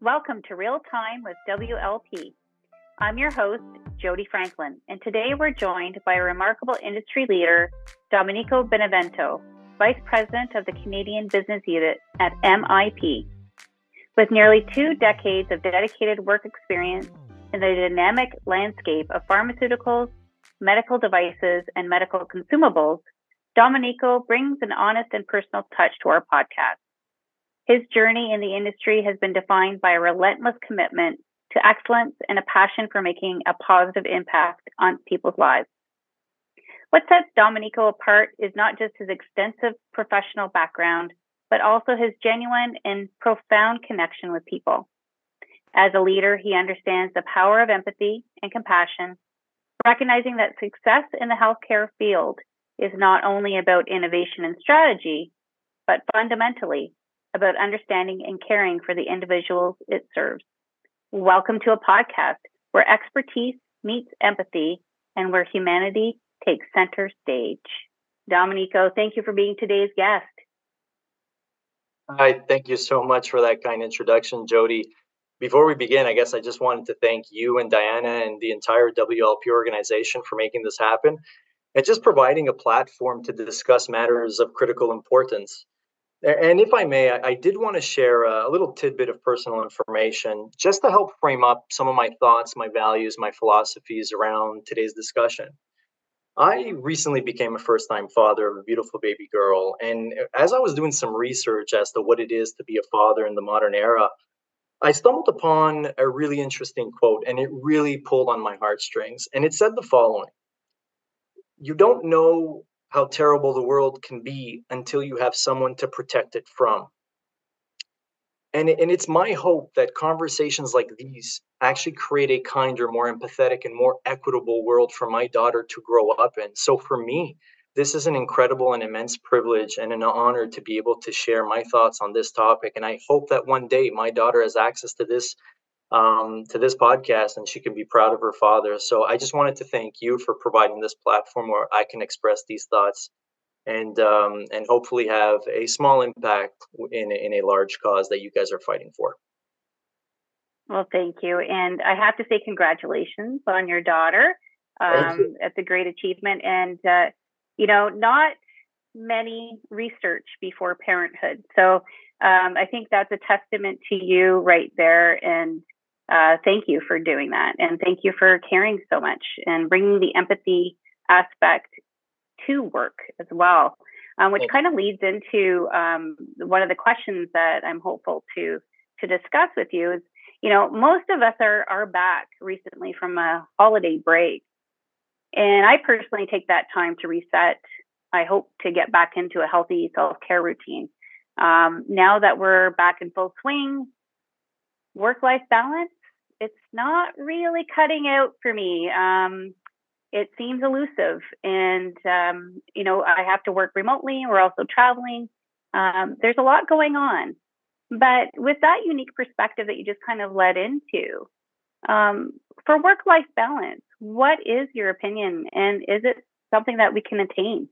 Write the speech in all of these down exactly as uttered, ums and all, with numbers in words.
Welcome to Real Time with W L P. I'm your host, Jody Franklin, and today we're joined by a remarkable industry leader, Domenico Benevento, Vice President of the Canadian Business Unit at M I P. With nearly two decades of dedicated work experience in the dynamic landscape of pharmaceuticals, medical devices, and medical consumables, Domenico brings an honest and personal touch to our podcast. His journey in the industry has been defined by a relentless commitment to excellence and a passion for making a positive impact on people's lives. What sets Domenico apart is not just his extensive professional background, but also his genuine and profound connection with people. As a leader, he understands the power of empathy and compassion, recognizing that success in the healthcare field is not only about innovation and strategy, but fundamentally about understanding and caring for the individuals it serves. Welcome to a podcast where expertise meets empathy and where humanity takes center stage. Domenico, thank you for being today's guest. Hi, thank you so much for that kind introduction, Jody. Before we begin, I guess I just wanted to thank you and Diana and the entire W L P organization for making this happen and just providing a platform to discuss matters of critical importance. And if I may, I did want to share a little tidbit of personal information just to help frame up some of my thoughts, my values, my philosophies around today's discussion. I recently became a first time father of a beautiful baby girl. And as I was doing some research as to what it is to be a father in the modern era, I stumbled upon a really interesting quote, and it really pulled on my heartstrings. And it said the following: "You don't know how terrible the world can be until you have someone to protect it from." And, and it's my hope that conversations like these actually create a kinder, more empathetic, and more equitable world for my daughter to grow up in. So for me, this is an incredible and immense privilege and an honor to be able to share my thoughts on this topic. And I hope that one day my daughter has access to this um, to this podcast and she can be proud of her father. So I just wanted to thank you for providing this platform where I can express these thoughts and um, and hopefully have a small impact in in a large cause that you guys are fighting for. Well, thank you. And I have to say congratulations on your daughter. Thank you. Um, that's a great achievement. And, uh, you know, not many research before parenthood. So um, I think that's a testament to you right there. And uh, thank you for doing that. And thank you for caring so much and bringing the empathy aspect to work as well, um, which kind of leads into um, one of the questions that I'm hopeful to to discuss with you is, you know, most of us are are back recently from a holiday break, and I personally take that time to reset. I hope to get back into a healthy self-care routine. Um, now that we're back in full swing, work-life balance, it's not really cutting out for me. Um, It seems elusive, and um, you know, I have to work remotely. We're also traveling. Um, there's a lot going on, but with that unique perspective that you just kind of led into, um, for work-life balance, what is your opinion, and is it something that we can attain?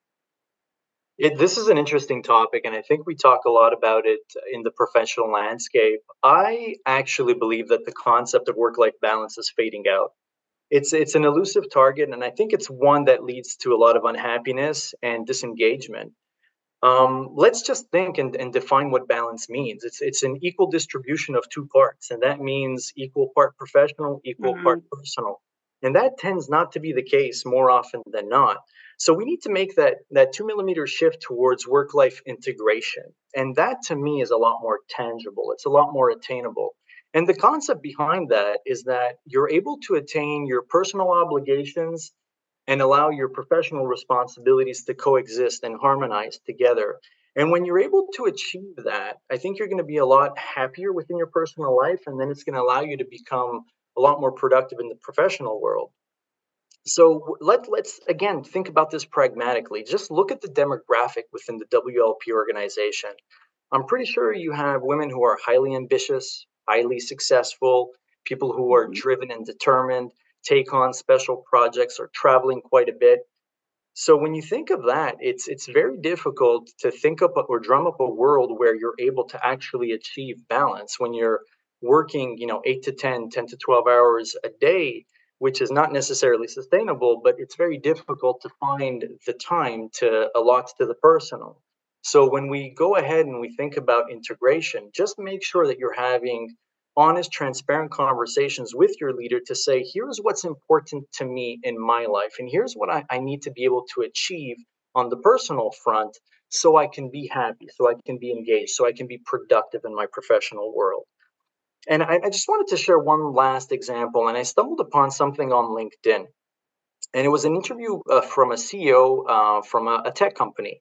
It, this is an interesting topic, and I think we talk a lot about it in the professional landscape. I actually believe that the concept of work-life balance is fading out. It's it's an elusive target, and I think it's one that leads to a lot of unhappiness and disengagement. Um, let's just think and, and define what balance means. It's it's an equal distribution of two parts, and that means equal part professional, equal part Mm-hmm. personal. And that tends not to be the case more often than not. So we need to make that that two millimeter shift towards work life integration, and that to me is a lot more tangible. It's a lot more attainable. And the concept behind that is that you're able to attain your personal obligations and allow your professional responsibilities to coexist and harmonize together. And when you're able to achieve that, I think you're going to be a lot happier within your personal life, and then it's going to allow you to become a lot more productive in the professional world. So let let's again think about this pragmatically. Just look at the demographic within the W L P organization. I'm pretty sure you have women who are highly ambitious, highly successful, people who are Mm-hmm. driven and determined, take on special projects, are traveling quite a bit. So when you think of that, it's it's very difficult to think up or drum up a world where you're able to actually achieve balance when you're working, you know, eight to ten, ten to twelve hours a day, which is not necessarily sustainable, but it's very difficult to find the time to allot to the personal. So when we go ahead and we think about integration, just make sure that you're having honest, transparent conversations with your leader to say, here's what's important to me in my life, and here's what I, I need to be able to achieve on the personal front so I can be happy, so I can be engaged, so I can be productive in my professional world. And I, I just wanted to share one last example, and I stumbled upon something on LinkedIn. And it was an interview uh, from a C E O uh, from a, a tech company.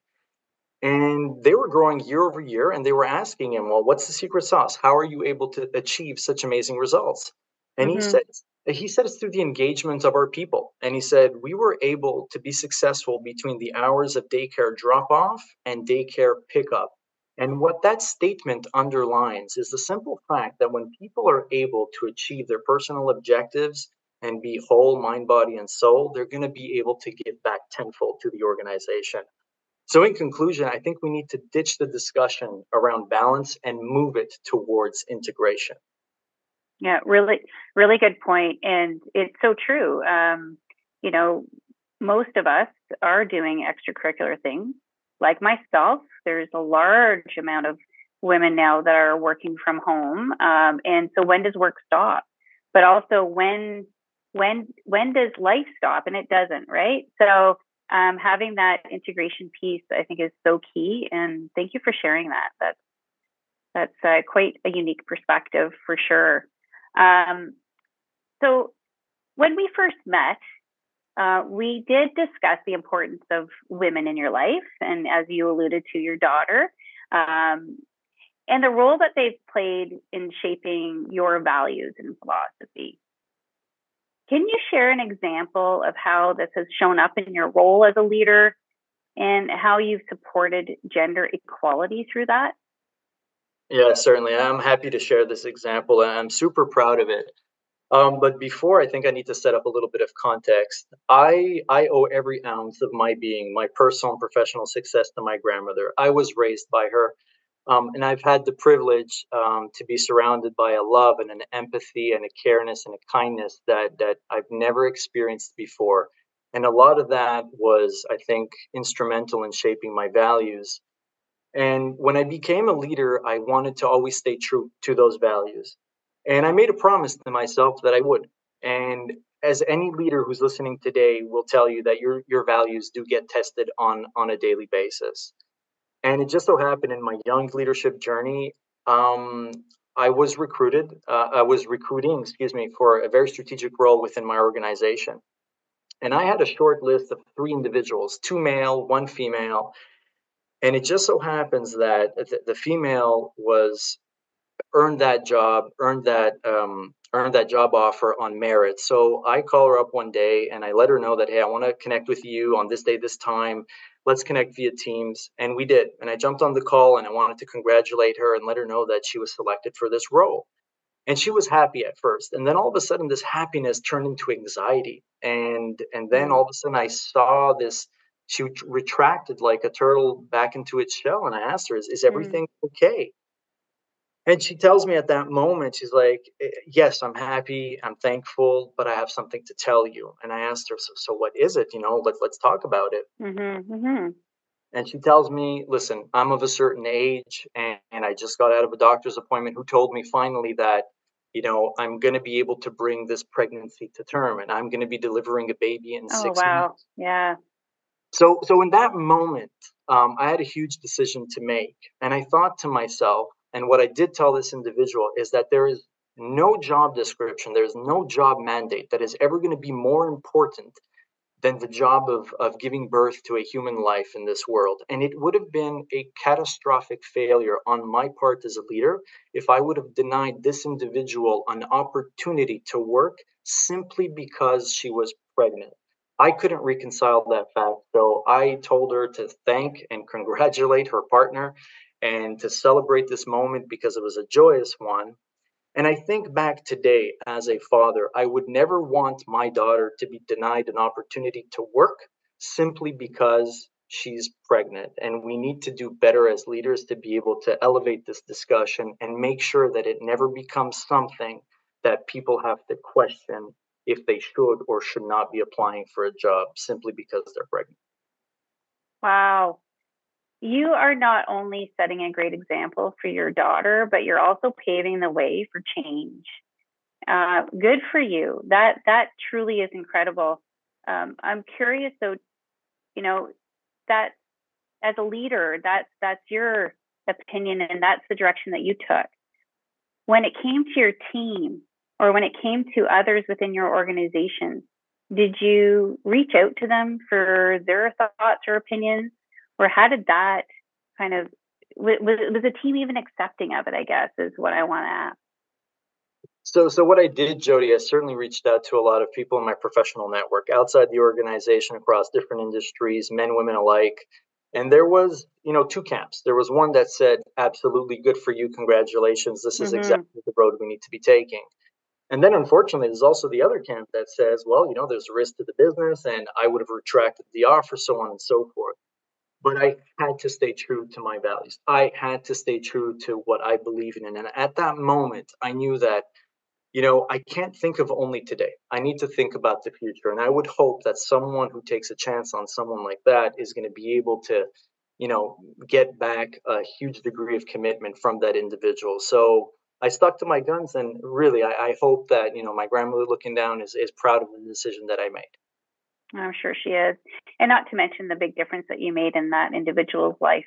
And they were growing year over year, and they were asking him, well, what's the secret sauce? How are you able to achieve such amazing results? And he Mm-hmm. said, he said it's through the engagement of our people. And he said, we were able to be successful between the hours of daycare drop off and daycare pickup. And what that statement underlines is the simple fact that when people are able to achieve their personal objectives and be whole, mind, body, and soul, they're going to be able to give back tenfold to the organization. So, in conclusion, I think we need to ditch the discussion around balance and move it towards integration. Yeah, really, really good point. And it's so true. Um, you know, most of us are doing extracurricular things. Like myself, there's a large amount of women now that are working from home. Um, and so when does work stop? But also when when when does life stop? And it doesn't, right? So um, having that integration piece, I think, is so key. And thank you for sharing that. That's that's uh, quite a unique perspective for sure. Um, so when we first met, uh, we did discuss the importance of women in your life, and as you alluded to, your daughter, um, and the role that they've played in shaping your values and philosophy. Can you share an example of how this has shown up in your role as a leader and how you've supported gender equality through that? Yeah, certainly. I'm happy to share this example, and I'm super proud of it. Um, but before, I think I need to set up a little bit of context. I I owe every ounce of my being, my personal and professional success to my grandmother. I was raised by her, um, and I've had the privilege um, to be surrounded by a love and an empathy and a careness and a kindness that that I've never experienced before. And a lot of that was, I think, instrumental in shaping my values. And when I became a leader, I wanted to always stay true to those values. And I made a promise to myself that I would. And as any leader who's listening today will tell you that your your values do get tested on on a daily basis. And it just so happened in my young leadership journey, um, I was recruited. Uh, I was recruiting, excuse me, for a very strategic role within my organization. And I had a short list of three individuals, two male, one female, and it just so happens that the, the female was earned that job, earned that um, earned that job offer on merit. So I call her up one day and I let her know that, hey, I want to connect with you on this day, this time. Let's connect via Teams, and we did. And I jumped on the call and I wanted to congratulate her and let her know that she was selected for this role. And she was happy at first, and then all of a sudden, this happiness turned into anxiety, and and then all Mm. of a sudden, I saw this. She retracted like a turtle back into its shell, and I asked her, "Is, is Mm. everything okay?" And she tells me at that moment, she's like, "Eh, yes, I'm happy, I'm thankful, but I have something to tell you." And I asked her, "So, so what is it? You know, let's let's talk about it." Mm-hmm. Mm-hmm. And she tells me, "Listen, I'm of a certain age, and, and I just got out of a doctor's appointment who told me finally that, you know, I'm going to be able to bring this pregnancy to term, and I'm going to be delivering a baby in Oh, six wow. months." Yeah. So, so in that moment, um, I had a huge decision to make, and I thought to myself, and what I did tell this individual is that there is no job description, there is no job mandate that is ever going to be more important than the job of, of giving birth to a human life in this world. And it would have been a catastrophic failure on my part as a leader if I would have denied this individual an opportunity to work simply because she was pregnant. I couldn't reconcile that fact. So I told her to thank and congratulate her partner and to celebrate this moment because it was a joyous one. And I think back today as a father, I would never want my daughter to be denied an opportunity to work simply because she's pregnant. And we need to do better as leaders to be able to elevate this discussion and make sure that it never becomes something that people have to question if they should or should not be applying for a job simply because they're pregnant. Wow. You are not only setting a great example for your daughter, but you're also paving the way for change. Uh, good for you. That that truly is incredible. Um, I'm curious, though, you know, that as a leader, that that's your opinion and that's the direction that you took. When it came to your team or when it came to others within your organization, did you reach out to them for their thoughts or opinions? Or how did that kind of, was, was the team even accepting of it, I guess, is what I want to ask. So, so what I did, Jody, I certainly reached out to a lot of people in my professional network outside the organization across different industries, men, women alike. And there was, you know, two camps. There was one that said, absolutely good for you. Congratulations. This is mm-hmm. exactly the road we need to be taking. And then, unfortunately, there's also the other camp that says, well, you know, there's a risk to the business and I would have retracted the offer, so on and so forth. But I had to stay true to my values. I had to stay true to what I believe in. And at that moment, I knew that, you know, I can't think of only today. I need to think about the future. And I would hope that someone who takes a chance on someone like that is going to be able to, you know, get back a huge degree of commitment from that individual. So I stuck to my guns. And really, I, I hope that, you know, my grandmother looking down is, is proud of the decision that I made. I'm sure she is. And not to mention the big difference that you made in that individual's life.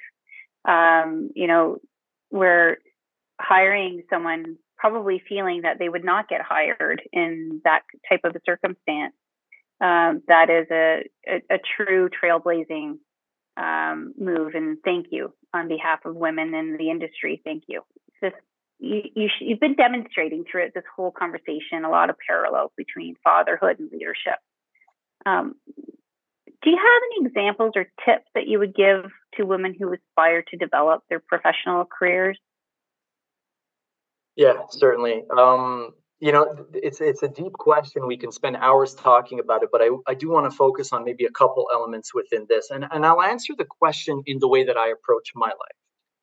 Um, you know, we're hiring someone probably feeling that they would not get hired in that type of a circumstance. Um, that is a, a, a true trailblazing um, move. And thank you on behalf of women in the industry. Thank you. This, you, you sh- you've been demonstrating throughout this whole conversation a lot of parallels between fatherhood and leadership. Um, do you have any examples or tips that you would give to women who aspire to develop their professional careers? Yeah, certainly. Um, you know, it's it's a deep question. We can spend hours talking about it, but I, I do want to focus on maybe a couple elements within this. And, and I'll answer the question in the way that I approach my life.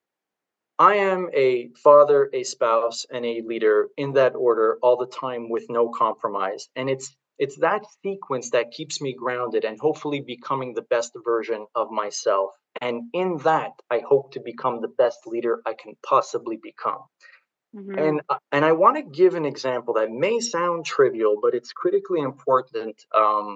I am a father, a spouse, and a leader in that order all the time with no compromise. And it's it's that sequence that keeps me grounded and hopefully becoming the best version of myself. And in that, I hope to become the best leader I can possibly become. Mm-hmm. And and I want to give an example that may sound trivial, but it's critically important um,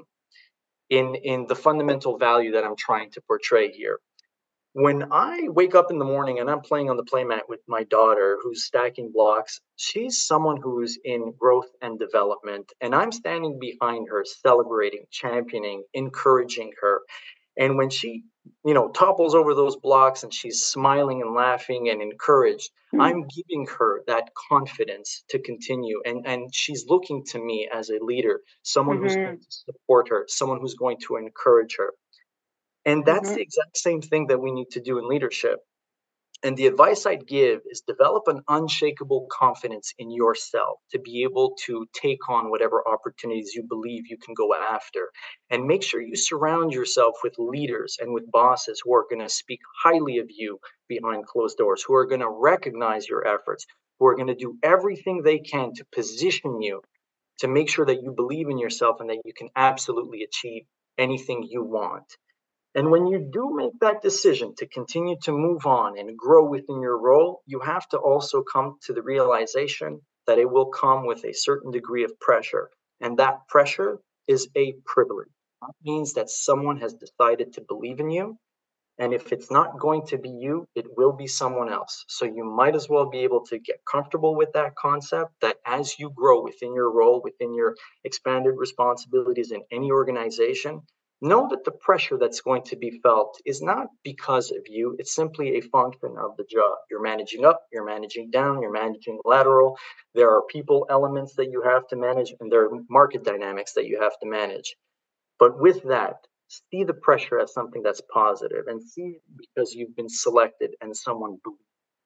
in in the fundamental value that I'm trying to portray here. When I wake up in the morning and I'm playing on the playmat with my daughter who's stacking blocks, she's someone who's in growth and development, and I'm standing behind her, celebrating, championing, encouraging her. And when she, you know, topples over those blocks and she's smiling and laughing and encouraged, mm-hmm. I'm giving her that confidence to continue. And, and she's looking to me as a leader, someone mm-hmm. who's going to support her, someone who's going to encourage her. And that's mm-hmm. the exact same thing that we need to do in leadership. And the advice I'd give is develop an unshakable confidence in yourself to be able to take on whatever opportunities you believe you can go after. And make sure you surround yourself with leaders and with bosses who are going to speak highly of you behind closed doors, who are going to recognize your efforts, who are going to do everything they can to position you to make sure that you believe in yourself and that you can absolutely achieve anything you want. And when you do make that decision to continue to move on and grow within your role, you have to also come to the realization that it will come with a certain degree of pressure. And that pressure is a privilege. That means that someone has decided to believe in you. And if it's not going to be you, it will be someone else. So you might as well be able to get comfortable with that concept that as you grow within your role, within your expanded responsibilities in any organization, know that the pressure that's going to be felt is not because of you. It's simply a function of the job. You're managing up, you're managing down, you're managing lateral. There are people elements that you have to manage, and there are market dynamics that you have to manage. But with that, see the pressure as something that's positive and see it because you've been selected and someone believes.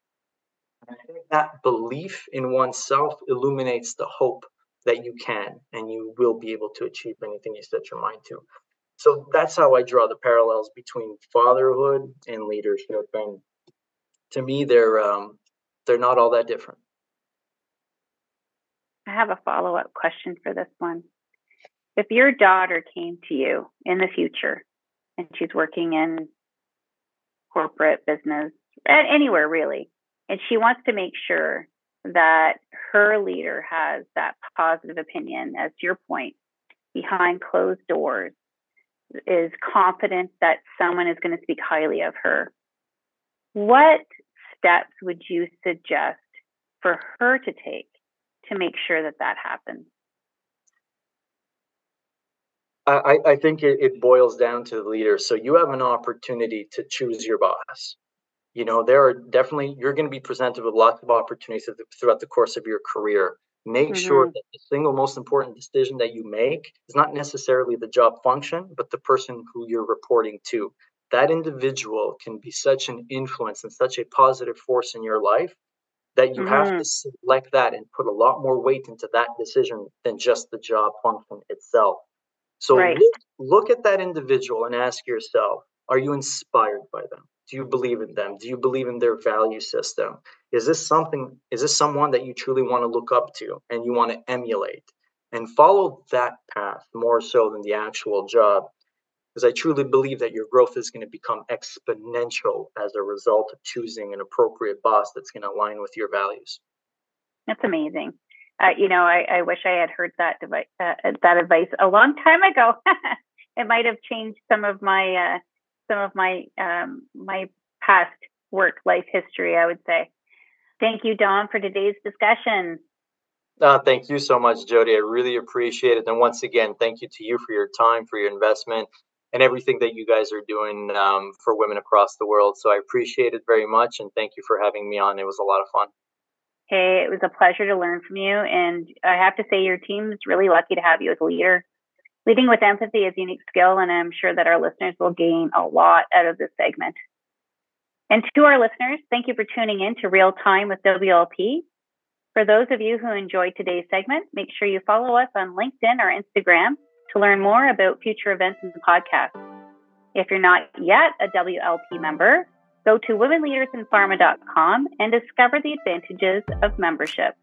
And I think that belief in oneself illuminates the hope that you can and you will be able to achieve anything you set your mind to. So that's how I draw the parallels between fatherhood and leadership. And to me, they're um, they're not all that different. I have a follow-up question for this one. If your daughter came to you in the future and she's working in corporate business, anywhere really, and she wants to make sure that her leader has that positive opinion, as your point, behind closed doors, is confident that someone is going to speak highly of her, what steps would you suggest for her to take to make sure that that happens? I, I think it, it boils down to the leader. So you have an opportunity to choose your boss. You know, there are definitely, you're going to be presented with lots of opportunities throughout the course of your career. Make mm-hmm. sure that the single most important decision that you make is not necessarily the job function, but the person who you're reporting to. That individual can be such an influence and such a positive force in your life that you mm-hmm. have to select that and put a lot more weight into that decision than just the job function itself. So right. look, look at that individual and ask yourself, are you inspired by them? Do you believe in them? Do you believe in their value system? Is this something, is this someone that you truly want to look up to and you want to emulate? And follow that path more so than the actual job. Because I truly believe that your growth is going to become exponential as a result of choosing an appropriate boss that's going to align with your values. That's amazing. Uh, you know, I, I wish I had heard that device, uh, that advice a long time ago. It might have changed some of my uh, some of my um, my past work life history, I would say. Thank you, Dom, for today's discussion. Uh, thank you so much, Jody. I really appreciate it. And once again, thank you to you for your time, for your investment, and everything that you guys are doing um, for women across the world. So I appreciate it very much, and thank you for having me on. It was a lot of fun. Hey, it was a pleasure to learn from you. And I have to say your team's really lucky to have you as a leader. Leading with empathy is a unique skill, and I'm sure that our listeners will gain a lot out of this segment. And to our listeners, thank you for tuning in to Real Time with W L P. For those of you who enjoyed today's segment, make sure you follow us on LinkedIn or Instagram to learn more about future events in the podcast. If you're not yet a W L P member, go to women leaders in pharma dot com and discover the advantages of membership.